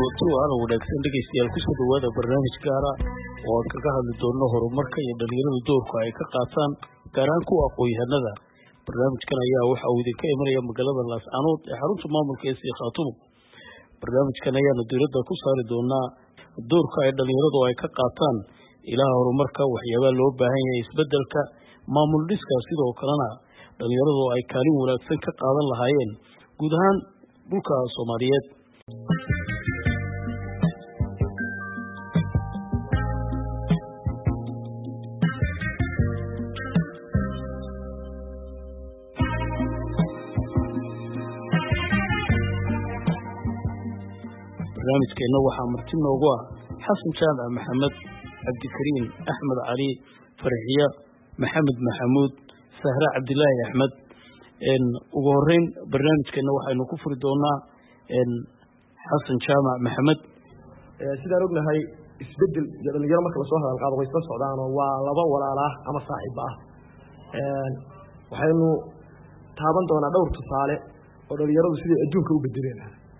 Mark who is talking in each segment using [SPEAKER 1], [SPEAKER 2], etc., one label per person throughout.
[SPEAKER 1] kulanti waana wanaagsan dhegeystayaal kusoo dhawaada barnaamij gaara oo aan kaga hadli doono horumarka iyo dhalinyarada doorka ay ka qaataan gaar ahaan kuwa aqoon-yahanada. barnaamijkan ayaa waxa uu idinka imanaya magaalada Laascaanood ee xarunta maamulka ee Khartoum. barnaamijkan ayaana diiradda ku saari doonaa doorka ay dhalinyaradu ay ka qaataan ilaha horumarka, waxyaabaha loo baahan yahay isbedelka maamul dhiska, sidoo kalena dhalinyaradu ay kaalin wanaagsan ka qaadan lahaayeen guud ahaan dhulka Soomaaliyeed. barnaamijkeena waxaa marti noogu ah xasan jaamac maxamed, cabdikariim axmed cali, farxiya maxamed maxamuud, sahra cabdilaahi axmed. ugu horeyn barnaamijkeena waxaynu ku furi doonaa xasan jaamac maxamed.
[SPEAKER 2] sidaan ognahay isbedel iyo dhalinyaro marka lasoo hadal qaado way isla socdaanoo waa laba walaalaah ama saaxiiba ah. waxaynu taaban doonaa dhowr tusaale oo dhalinyaradu siday adduunka u bedeleen.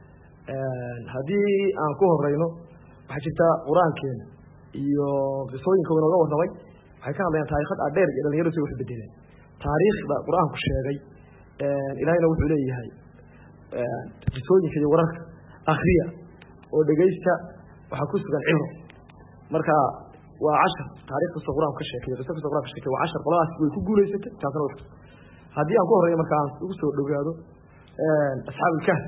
[SPEAKER 2] haddii aan ku horeyno, waxaa jirta qur-aankeena iyo qisooyinka inooga warramay waxay ka hadlayaan taariikhad dheer iyo dhalinyaradu siday wax bedeleen. taariikhda qur-aanku sheegay ilaahayna wuxuu leeyahay qisooyinka iyo wararka akhriya oo dhegaysta waxaa ku sugan cibro. marka waa cashar taariikh kasta qur-aanku ka sheekeeyo, qiso kasta qur-aanku ka sheekeeyo waa cashar. qoladaas way ku guulaysatay, taasna way. haddii aan ku horeeyo marka aan ugu soo dhowaado asxaabul kahf,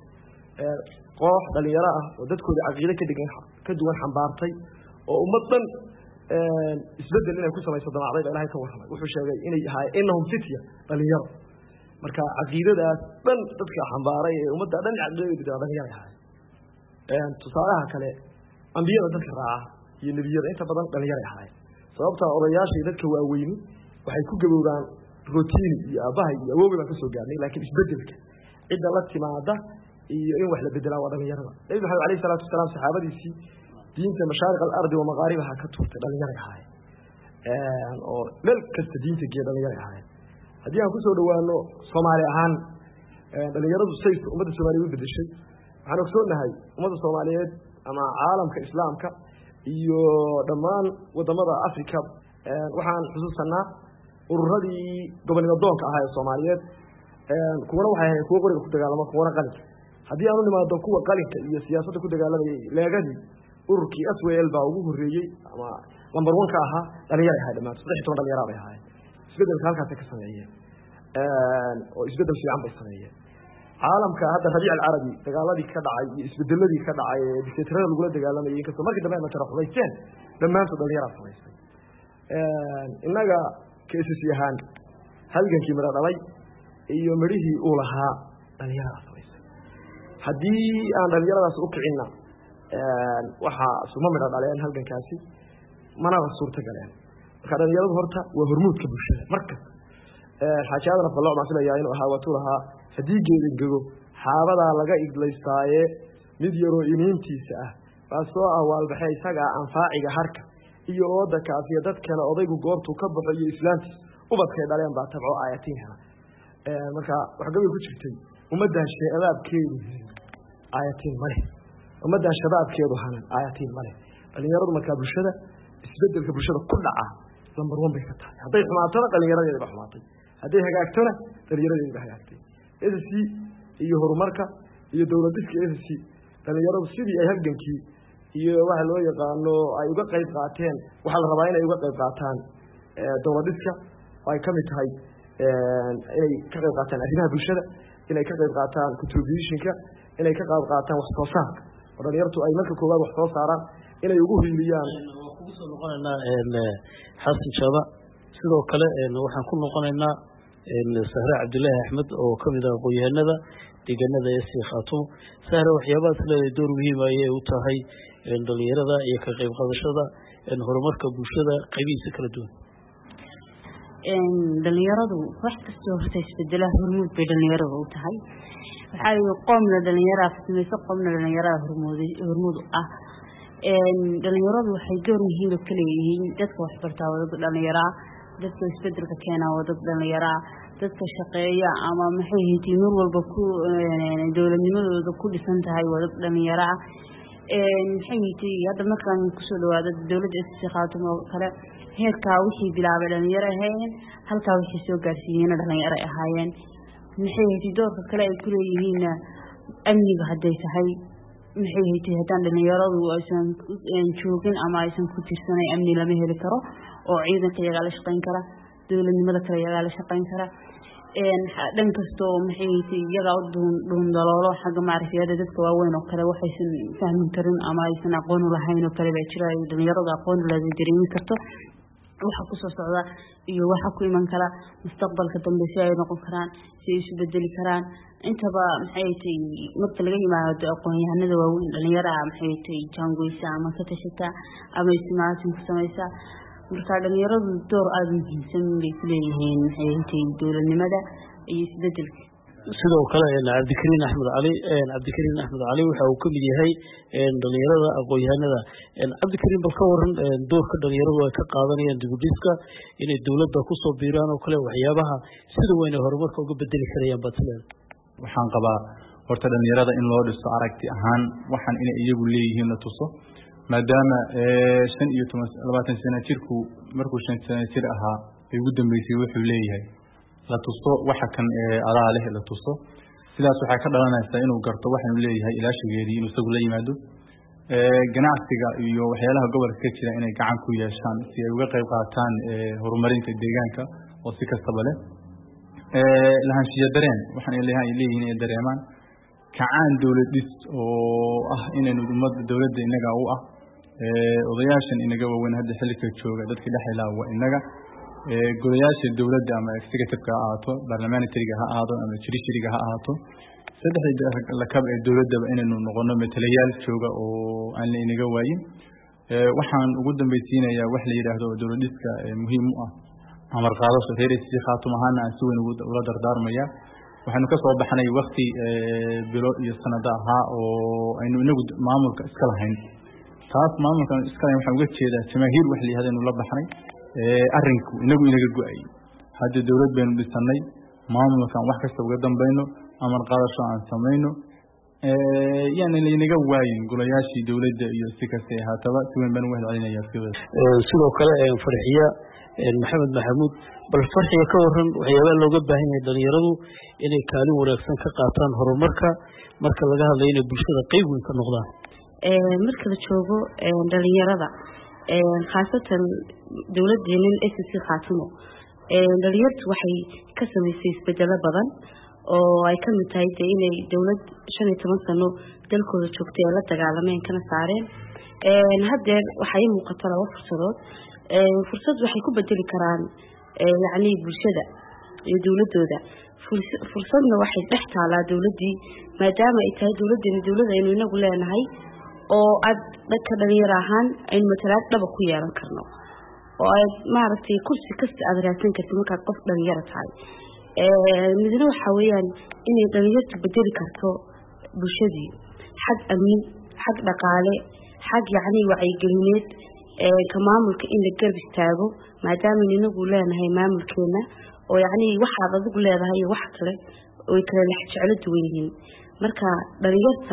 [SPEAKER 2] koox dhalinyaro ah oo dadkooda caqiide ka duwan xambaartay oo ummad dhan isbedel inay ku samayso damacday baa ilaahay ka warramay. wuxuu sheegay inay innahum fitya, dhalinyaro. marka caqiidadaas dhan dadka xambaaray ee ummadda dhan caqiidadeeda dhalinyaro ahaay. tusaalaha kale, ambiyada dadka raaca iyo nebiyada inta badan dhalinyaro ahaay. sababta odayaashii dadka waaweyni waxay ku gabowdaan routine iyo aabahay iyo awoowe baan ka soo gaarnay, laakiin isbedelka cidda la timaada iyo in wax la bedelaa waa dhalinyarada. nabi maxamed alayhi salaatu wasalaam saxaabadiisii diinta mashaariq al-ardi wa maqaaribaha ka tuurtay dhalinyaro ahaay, oo meel kasta diinta geeya dhalinyaro ahaay. haddii aan kusoo dhawaano Soomaali ahaan, dhalinyaradu say ummadda Soomaaliyeed u bedeshay, waxaan ogsoonahay ummadda Soomaaliyeed ama caalamka islaamka iyo dhammaan wadamada Afrika, waxaan xusuusanaa ururadii gobolnimo doonka ahaa ee Soomaaliyeed. kuwana waxay ahayd kuwa qoriga ku dagaalama, kuwana qalinka. haddii aan u nimaado kuwa qalinka iyo siyaasadda ku dagaalamayay, leegadii ururkii SWL baa ugu horeeyey ama lambar 1 ka ahaa, dhalinyaro ahaa dhammaan 13 dhalinyaro bay ahaayeen. isbedelka halkaas ka sameeyeen oo isbedel fiican bay sameeyeen. caalamka hadda Rabiic al-Arabi dagaaladii ka dhacay iyo isbedeladii ka dhacay ee dictatorada lagu dagaalamayay, inkastoo markii dambe ay taraxumaysteen, dhammaantood dhalinyaro samaysay. innaga KCC ahaan halgankii mara dhalay iyo marihii uu lahaa dhalinyarada samaysay. haddii aan dhalinyaradaas u kicinna waxaa suma midha dhaleen halgankaasi, manaba suurta galeen. marka dhalinyaradu horta waa hormuudka bulshada. marka xaajaadana fallo ma filayaa inuu ahaa watuu lahaa, haddii geedin gago xaabadaa laga iglaystaaye mid yaroo iniintiisa ah baa soo awaalbaxay isagaa anfaaciga harka iyo ooda kaafiya dadkana odaygu goortuu ka baxo iyo islaantiis ubadkay dhaleen baa tabco aayatiin hela. marka waxa gabay ku jirtay ummaddan shabaabkeedu aayatiin male, ummaddan shabaabkeedu hanan aayatiin male. dhalinyaradu markaa bulshada isbedelka bulshada ku dhaca lambar 1 bay ka tahay. hadday xumaatona dhalinyaradeeda ba xumaatay, hadday hagaagtona dhalinyaradeeda ba hagaagtay. SSC iyo horumarka iyo dowladiska SSC, dhalinyaradu sidii ay halgankii iyo waxa loo yaqaano ay uga qayb qaateen, waxaa la rabaa inay uga qayb qaataan dowladiska oo ay ka mid tahay inay ka qayb qaataan arrimaha bulshada, inay ka qayb qaataan contributionka, inay ka qayb qaataan wax soo saarka. oo dhalinyartu ay marka koowaad wax soo saaraan inay ugu hiiliyaan.
[SPEAKER 1] ugu soo noqonaynaa xasan jaamac, sidoo kale waxaan ku noqonaynaa sahra cabdilaahi axmed oo ka mid ah aqoon-yahanada deegaanada ee Khartoum. sahra, waxyaabaha sida door muhiim ah ay u tahay dhalinyarada iyo ka qayb qaadashada horumarka bulshada qaybihiisa kala duwan.
[SPEAKER 3] dhalinyaradu wax kastoo horta isbedelaha hormuud bay dhalinyaradu u tahay. waxaa weeye qoomna dhalinyarada samayso, qoomna dhalinyarada hormuud ah. dhalinyaradu waxay door muhiim ah ka leeyihiin dadka wax bartaa wadada dhalinyarada, dadka isbedelka keena wadada dhalinyarada, dadka shaqeeya ama maxay yihiin mar walba ku dowladnimadooda ku dhisan tahay wadada dhalinyarada. maxay hadda markaan kusoo dhawaado dawladda SSC Khaatumo kale heerka wixii bilaabay dhalinyaro ahaayeen halka wixii soo gaarsiiyeen dhalinyaro ahaayeen maxay doorka kale ay ku leeyihiin amniga haday tahay maxay haddaan dhalinyaradu aysan joogin ama aysan ku tirsanay amni lama heli karo oo ciidanka iyaga la shaqeyn kara dawladnimada kale iyaga la shaqeyn kara dhan kasto maxay iyaga u dhuundaloolo xagga macrifiyada dadka waaweyn oo kale waxaysan fahmin karin ama aysan aqoon u lahayn oo kale baa jira dhalinyarada aqoon u leedahay dareemi karto waxa ku soo socda iyo waxa ku iman kara mustaqbalka dambe si ay noqon karaan si ay isu bedeli karaan intaba maxay marka laga yimaado aqoon-yahanada waaweyn dhalinyarada maxay jangoysa ama ka tashata ama ismaatin ku samaysa marka dhalinyaradu door aad muhiimsan bay ku leeyihiin maxay dawladnimada iyo isbedelka
[SPEAKER 1] sidoo kale Cabdikariin Axmed Cali waxa uu kamid yahay dhalinyarada aqoon-yahanada Cabdikariin bal ka waran doorka dhalinyaradu ay ka qaadanayaan dib-u-dhiska inay dawladda ku soo biiraan oo kale waxyaabaha sida weyn ee horumarka uga bedeli karayaan batlan
[SPEAKER 4] waxaan qabaa horta dhalinyarada in loo dhiso aragti ahaan waxaan inay iyagu leeyihiin la tuso maadaama 20 sano jirku markuu 5 sano jir ahaa ay ugu dambeysay wuxuu leeyahay la tuso waxa kan adaa leh la tuso sidaas waxa ka dhalanaysa inuu garto waxaan uu leeyahay ilaashigeedii inuu isagu la yimaado ganacsiga iyo waxyaalaha gobolka ka jira inay gacan ku yeeshaan si ay uga qayb qaataan horumarinta deegaanka oo si kastaba leh lahaanshiya dareen waxaan leeyihiin inay dareemaan kacaan dawladis oo ah inaynu ummadda dawladda inaga u ah odayaashan inaga waaweyn hadda xilka jooga dadka dhaxayla waa inaga golayaasha dawladda ama executive-ka ahaato parliamentary-ga ha ahaado ama judiciary-ga ha ahaato saddexda lakab ee dawladda inaynu noqono matalayaal jooga oo aan inaga waayin waxaan ugu dambaysiinayaa wax la yiraahdo dawladiska muhiim u ah amar qaadasho reer SSC Khaatumo ahaana aan si weyn ugu dardaarmaya waxaanu ka soo baxnay waqti bilo iyo sanada ahaa oo aynu inagu maamulka iska lahayn taas maamulka iska lahayn waxaan uga jeedaa jamaahiir wax la yiraahdo inuu la baxnay arrinku inagu inaga go'ay hadda dawlad baynu dhisanay maamulkan wax kasta uga dambayno amar qaadasho aan samayno yani inaga waayin golayaashii dawladda iyo si kasta haataba si weyn baan u wehcelinayaa
[SPEAKER 1] sidoo kale farxiya maxamed maxamuud bal farxiga ka waran waxyaabaha looga baahan yahay dhalinyaradu inay kaalin wanaagsan ka qaataan horumarka marka laga hadlayo inay bulshada qayb weyn ka noqdaan
[SPEAKER 3] marka la joogo dhalinyarada khaasatan dawladdeena SSC Khaatumo dhalinyartu waxay ka samaysay isbedelo badan oo ay ka mid tahay inay dawlad 15 sano dalkooda joogtay la dagaalameen kana saareen haddeer waxay muuqataa laba fursad waxay ku bedeli karaan yani bulshada iyo dawladooda fursadna waxay dhex taalaa dawladii maadaama ay tahay dawladda aynu inagu leenahay oo dadka dhalinyaro ahaan aynu matalaad dhaba ku yeelan karno oo ay maaragtay kursi kasta aad raadsan kartid markaad qof dhalinyaro tahay midna waxa weeyaan inay dhalinyartu bedeli karto bulshadii xag amni xag dhaqaale xag yani wacyigelineed ka maamulka in la garab istaago maadaama inagu leenahay maamulkeena oo yani waxaad adigu leedahay iyo wax kale oo kala la jecel duwan yihiin marka dhalinyarta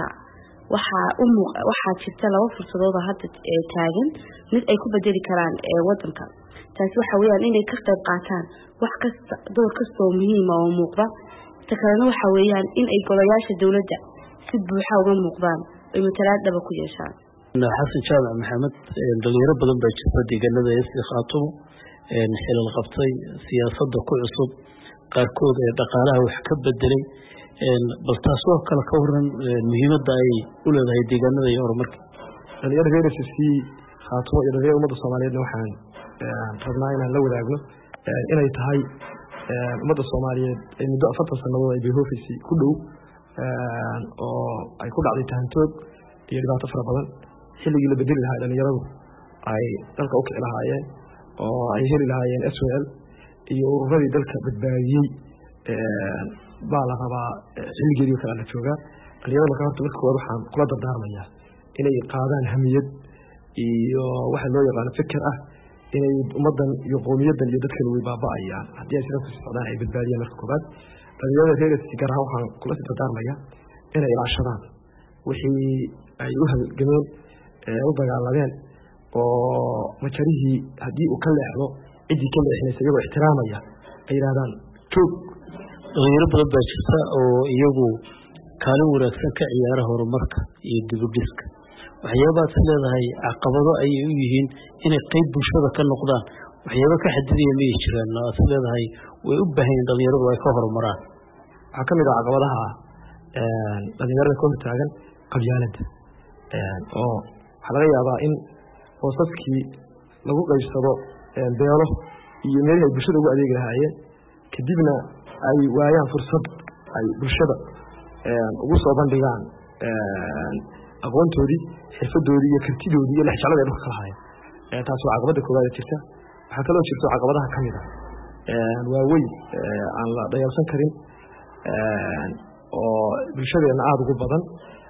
[SPEAKER 3] waxaa jirta laba fursadood oo hadda taagan mid ay ku bedeli karaan wadanka taasi waxa weeyaan inay ka qayb qaataan wax kasta door kasta oo muhiim ah oo muuqda takalena waxa weeyaan in ay golayaasha dawladda si buuxa uga muuqdaan ay matalaad dhaba ku yeeshaan
[SPEAKER 1] xasan jaamac maxamed dhalinyaro badan baa jirta deegaanada SSC Khaatumo xilal qabtay siyaasadda ku cusub qaarkood ee dhaqaalaha wax ka bedelay bal taas oo kale ka waran muhiimadda ay u leedahay deegaanada iyo horumarka
[SPEAKER 2] dhalinyarada reer SSC Khaatumo iyo dhalinyarada ummadda Soomaaliyeed waxaan rabnaa inaan la wadaagno inay tahay ummadda Soomaaliyeed ay muddo 40 sanadood ay bihoofisi ku dhow oo ay ku dhacday tahantood iyo dhibaato fara badan xilligii la bedeli lahaa dhalinyaradu ay dalka u kici lahaayeen oo ay heli lahaayeen SOL iyo ururadii dalka badbaadiyey baa la rabaa xilligeedii kale la joogaa dhalinyarada marka koowaad waxaan kula dardaarmayaa inay qaadaan hamiyad iyo waxa loo yaqaan fikir ah inay ummadan iyo qowmiyadan iyo dadkan way baaba'ayaan haddii ay sida ku socdaan ay badbaadiyaan marka koowaad dhalinyarada reer SSC gaar ahaan waxaan kula dardaarmayaa inay ilaashadaan wixii ay u halgameen u dagaalameen oo majarihii haddii uu ka leexdo ciddii ka leexinaysa iyagoo ixtiraamaya ay yidhahdaan joog.
[SPEAKER 1] dhalinyaro badan baa jirta oo iyagu kaalin wanaagsan ka ciyaara horumarka iyo dibudhiska. waxyaabaad is leedahay caqabado ayay u yihiin inay qayb bulshada ka noqdaan, waxyaaba ka xadidaya miyay jiraan aad is leedahay way u baahan dhalinyaradu ay ka horumaraan?
[SPEAKER 2] waxaa ka mid ah caqabadaha dhalinyarada ka hortaagan qabyaaladda oo waxaa laga yaabaa in hoosaskii lagu qaybsado beelo iyo meelihii ay bulshada ugu adeegi lahaayeen, kadibna ay waayaan fursad ay bulshada ugu soo bandhigaan aqoontoodii, xirfadoodii iyo kartidoodii iyo lexjeclada ay dhulka ka lahaayeen. taas waa caqabada koowaad jirta. waxaa kaloo jirto caqabadaha ka mid ah waaweyn aan la dhayalsan karin oo bulshadeena aada ugu badan,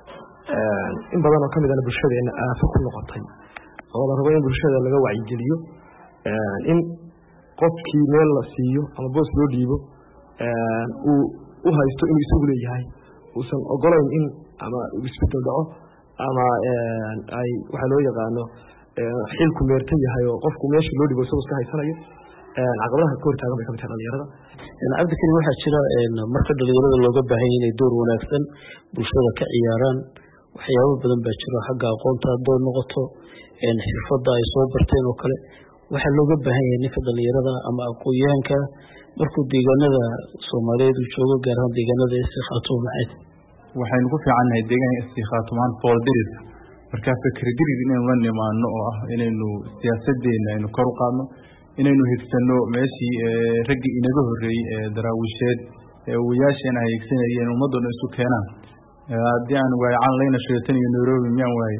[SPEAKER 2] in badan oo ka midana bulshadeena aafo ku noqotay oo la rabo in bulshada laga wacyigeliyo in qofkii meel la siiyo ama boos loo dhiibo uu u haysto inuu isagu leeyahay, uusan ogolayn in ama isbedel dhaco ama ay waxaa loo yaqaano xilku meertan yahay oo qofku meesha loo dhibo isagoo iska haysanayo. caqabadaha ka hortaagan bay ka mid tahay dhalinyarada.
[SPEAKER 1] cabdikariim, waxaa jira marka dhalinyarada looga baahan yahay inay door wanaagsan bulshada ka ciyaaraan, waxyaabo badan baa jiro xagga aqoonta haddoo noqoto xirfadda ay soo barteen oo kale. waxaa looga baahan yahay ninka dhalinyarada ama aqoon-yahanka markuu deegaanada Soomaaliyeed uu joogo, gaar ahaan deegaanada Khaatuum maxay
[SPEAKER 4] waxaynu ku fiicannahay deegaanka Khaatuumaan fooldiris marka fikirdirid inaynu la nimaano oo ah inaynu siyaasadeena aynu kor u qaadno, inaynu higsano meeshii raggi inaga horeeyay ee daraawisheed ee wiyaashana ay higsanayeen ummadooda isu keenaan. haddii aan waayacan layna sheegtan iyo Nairobi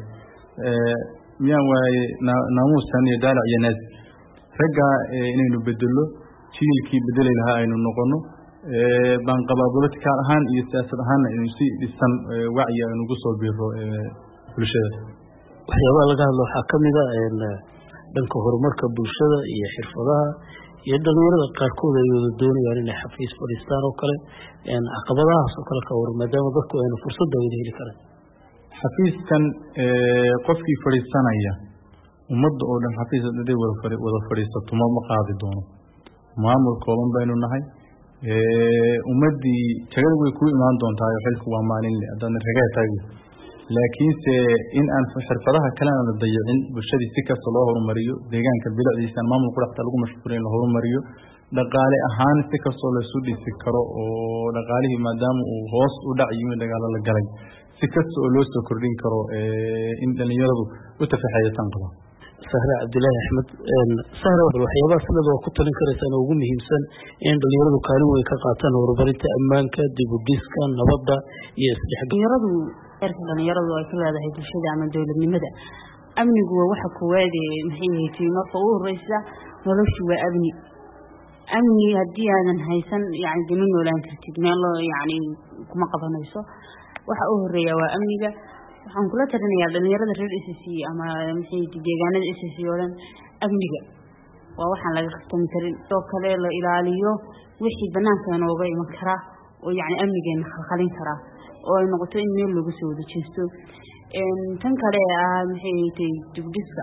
[SPEAKER 4] miyaan waaye naamuusan iyo daalac iyo naas ragga inaynu bedelo jiilkii bedeli lahaa aynu noqono baan qabaa political ahaan iyo siyaasad ahaan inuu si dhisan wacyi aynu ugu soo biiro bulshada.
[SPEAKER 1] waxyaabaha laga hadlo waxaa ka mid ah dhanka horumarka bulshada iyo xirfadaha iyo dhalinyarada qaarkood ay wada doonayaan inay xafiis fadhiistaan oo kale. caqabadahaas oo kale ka war maadaama dadku aynu fursadda wada heli karaan.
[SPEAKER 4] xafiiskan qofkii fadhiisanaya ummadda oo dhan xafiis haday wada fadhiisato ma qaadi doono. maamul kooban baynu nahay, ummaddii jagada way ku imaan doontaa xilku waa maalinle haddana ragaa taagi, laakiinse in aan xirfadaha kalena la dayacin, bulshadii si kasta loo horumariyo, deegaanka bilicdiisa maamul quraxta lagu mashquulin la horumariyo, dhaqaale ahaan si kastoo la isu dhisi karo oo dhaqaalihii maadaama uu hoos u dhac yimi dagaalo la galay si kasta oo loo soo kordhin karo in dhalinyaradu u tafaxeeyatan qaba.
[SPEAKER 1] Sahra Cabdilaahi Axmed, Sahra waxyaabaha sidoo ku talin karaysan ugu muhiimsan in dhalinyaradu kaalin weyn ka qaataan horumarinta ammaanka, dib u dhiska, nabadda iyo isdhexgalka.
[SPEAKER 3] dhalinyaradu ay ka leedahay bulshada ama dawladnimada. amnigu waa waxa koowaad ee maxay marka ugu horeysa noloshu waa amni haddii aadan haysan yani dima noolaan kartid meel yani kuma qabanayso. waxa ugu horeeya waa amniga. waxaan kula talinayaa dhalinyarada reer SSC ama maxay deegaanada SSC oo dhan amniga waa waxaan laga qabtan karin oo kale la ilaaliyo wixii banaanka nooga iman kara oo yani amnigeena khalkhalin kara oo ay noqoto in meel lagu soo wada jeesto. tan kale maxay tahay dibdhiska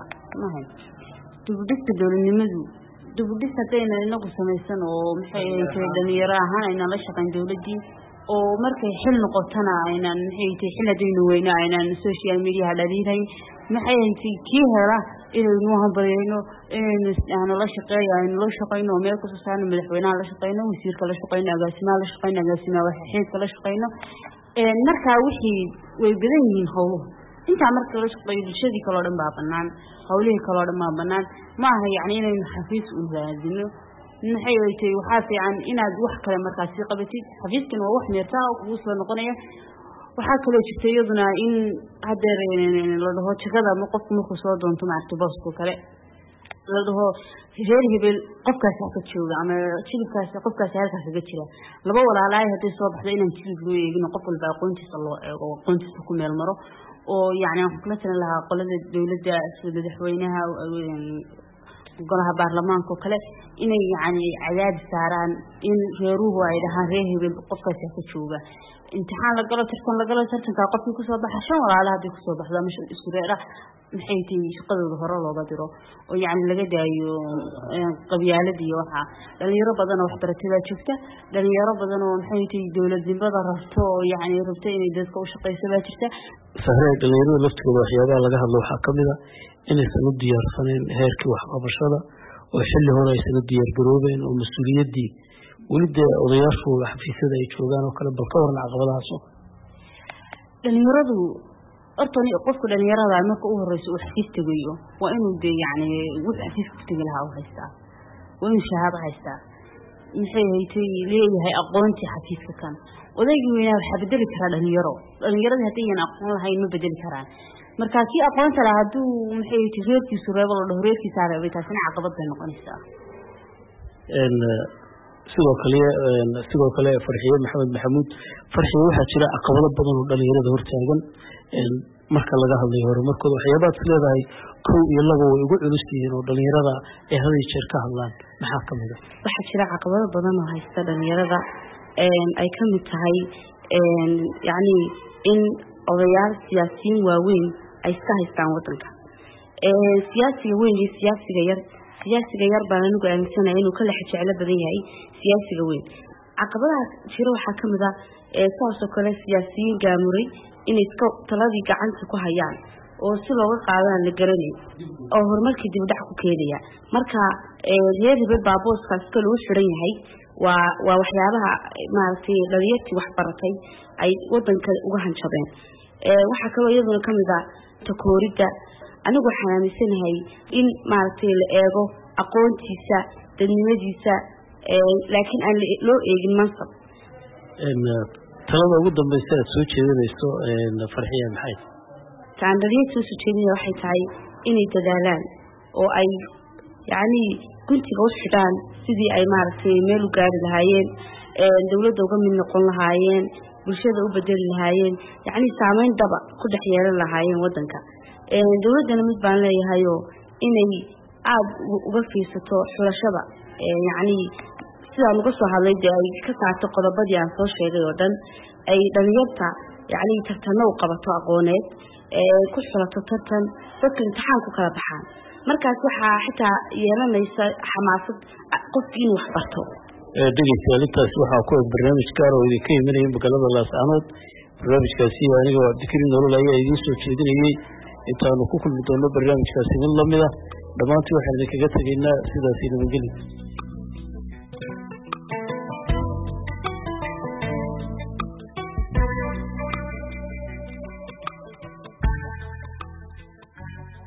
[SPEAKER 3] dawladnimadu dibdhis hadayna inagu samaysan oo maxay tahay dhalinyaro ahaan ayna la shaqayn dawladii oo markay xil noqotana aynan maxay tahay xiladayna weyna aynan social media dhaliiray maxay tahay kii hela inaynu hambaleyno inaynu la shaqeyno meel ku soo madaxweynaha la shaqeyno wasiirka la shaqeyno agaasimaha la shaqeyno waxa xilka la shaqeyno marka wixii way badan yihiin howlo inta marka la shaqeeyo bulshadii kala dhan baa banaan howlihii kala dhan baa banaan ma aha yani inaynu xafiis u raadino maxay tahay waxa fiican inaad wax kale markaas qabatid xafiiskan waa wax meerta ugu soo noqonaya. waxa kale jirta iyaduna in hadeer la dhaho jagada ma qofku markuu soo doonto maartay booska kale la dhaho reer hebel qofkaas ka jooga ama jilibkaas qofkaas halkaas kaga jira laba walaalaay haday soo baxdo inaan jilib loo eegin qof walba aqoontiisa loo eego aqoontiisa ku meel maro oo yani aan kula talin lahaa qolada dawladda sida madaxweynaha golaha baarlamaanka kale inay yani cadaad saaraan in reeruhu ay dhahaan reer hebel qofkaas ka jooga imtixaan la galo tartanka qofkii ku soo baxa shan walaalaha hadii ku soo baxdo ama shan isku reer maxay tahay shaqadooda hore looga diro oo yaani laga daayo qabyaaladii waxa dhalinyaro badan oo waxbarashada joogta dhalinyaro badan oo maxay tahay dawladnimada rabto oo yaani rabto inay dadka u shaqeyso baa jirta
[SPEAKER 1] sahray dhalinyarada laftooda waxyaabaha laga hadlo waxa kamid ah inaysan u diyaarsaneen heerkii waxqabashada oo xilli hore aysan u diyaar garoobeen oo mas'uuliyadii ولد odayaashu xafiisyada ay joogaan oo kale bal ka waran caqabadahaas
[SPEAKER 3] dhalinyaradu ortani qofku dhalinyarada marka uu horeyso uu xafiis tagayo waa inuu yaani wuu xafiis ku tagi lahaa haystaa waa inuu shahaado haystaa maxay haytay leeyahay aqoonti xafiiska kan odaygu weynaa waxa bedeli kara dhalinyarada hadii aan aqoon lahayn ma bedeli karaan marka kii aqoonta lahaa haduu maxay haytay reerkiisu reebal oo reerkiisa reebay taasina caqabad bay noqonaysaa sidoo kale farxiye maxamed maxamuud farxiye waxaa jira caqabado badan oo dhalinyarada hortaagan marka laga hadlayo horumarkooda waxyaabaad leedahay kow iyo laba way ugu culus yihiin oo dhalinyarada ay had iyo jeer ka hadlaan maxaa kamid ah waxaa jira caqabado badan oo haysta dhalinyarada ay kamid tahay yani in odayaal siyaasiyiin waaweyn ay iska haystaan wadanka siyaasiga weyn iyo siyaasiga yar baan anigu aaminsanahay inuu kala jecel badan yahay siyaasiga weyn caqabadaha jira waxa kamid ah saasoo kale siyaasiyiin gaamuray in iska taladii gacanta ku hayaan oo si looga qaadan la garanay oo horumarkii dib dhac ku keenaya marka reerba baaboskaas kale uu xiran yahay waa waxyaabaha maartay dhalinyartii wax baratay ay wadanka uga hanjabeen waxa kale iyaduna kamid ah takoorida anigu waxaan aaminsanahay in maartay la eego aqoontiisa dadnimadiisa laakiin aan loo eegin mansab
[SPEAKER 1] talada ugu dambaysa aad soo jeedinayso farxiya maxay
[SPEAKER 3] taan dhalinyarada soo jeedinaya waxay tahay inay dadaalaan oo ay yaani guntiga u xidhaan sidii ay maartay meel u gaari lahaayeen dawladda uga mid noqon lahaayeen bulshada u bedeli lahaayeen yaani saameyn daba ku dhex yeelan lahaayeen wadanka dawladana mid baan leeyahay oo inay aad uga fiirsato xulashada yaani sida uga soo hadlay ay ka saarto qodobadii aan soo sheegay oo dhan ay dhalinyarta yaani tartanno u qabato aqooneed ku xulato tartan dadka imtixaan ku kala baxaan markaas waxa xitaa yeelanaysa xamaasad qofkii inuu wax barto
[SPEAKER 1] dhegeystayaal waxa ku barnaamij gaar oo idinka imanaya magaalada Laascaanood barnaamijkaasi aniga waa Abdikariin nolol ayaa idin soo jeedinayay intaanu ku kulmi doono barnaamijkaasi mid lamid ah dhamaantii waxaan idinkaga tageynaa sidaas nabadgelyo